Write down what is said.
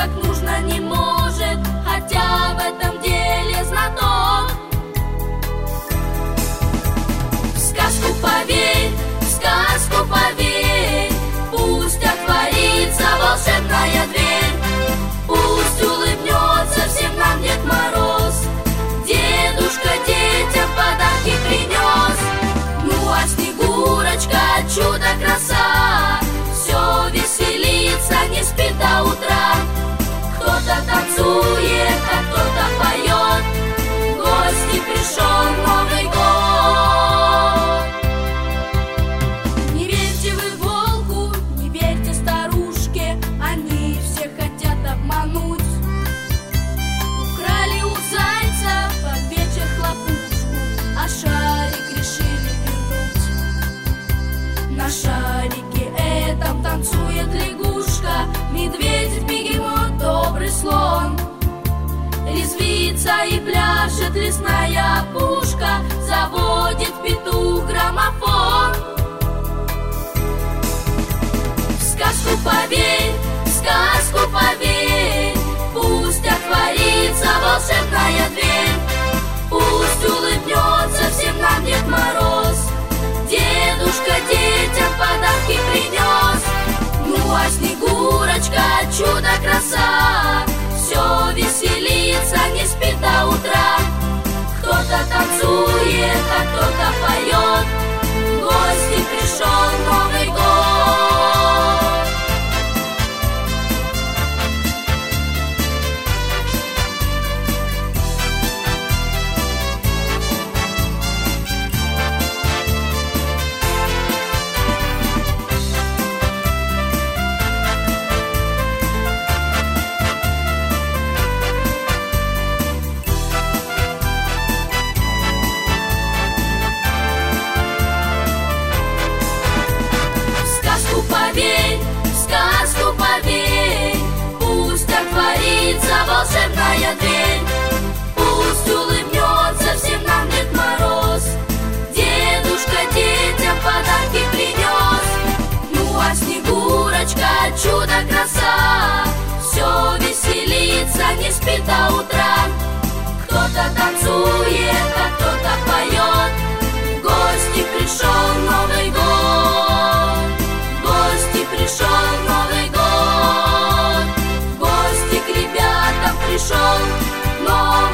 как нужно, не может, хотя в этом деле знаток. В сказку поверь, пусть отворится волшебная дверь. Пусть улыбнется всем нам Дед Мороз, дедушка детям подарки принес. Ну а Снегурочка, чудо-краса, все веселится, не спит до утра. Кто-то танцует, а кто-то поет, в гости пришел Новый год. Не верьте вы волку, не верьте старушке, они всех хотят обмануть. Украли у зайца под вечер хлопушку, а шарик решили вернуть. На шарике этом танцует лягушка, медведь, бегемот, добрый слон. Резвится и пляшет лесная пушка, заводит петух граммофон. В сказку поверь, пусть отворится волшебная дверь. Пусть улыбнется всем нам Дед Мороз, дедушка детям подарки принес. Ну а Снегурочка, чудо-краса, все веселится, не спит до утра. Кто-то танцует, а кто-то поет, в гости пришел Новый год. Пусть отворится волшебная дверь. Пусть улыбнется всем нам Дед Мороз, дедушка детям подарки принес. Ну а Снегурочка, чудо-краса, все веселится, не спит до утра. Кто-то танцует, а кто-то поет, в гости пришел Новый год. В гости пришел Новый год, в гости к ребятам пришел Новый год.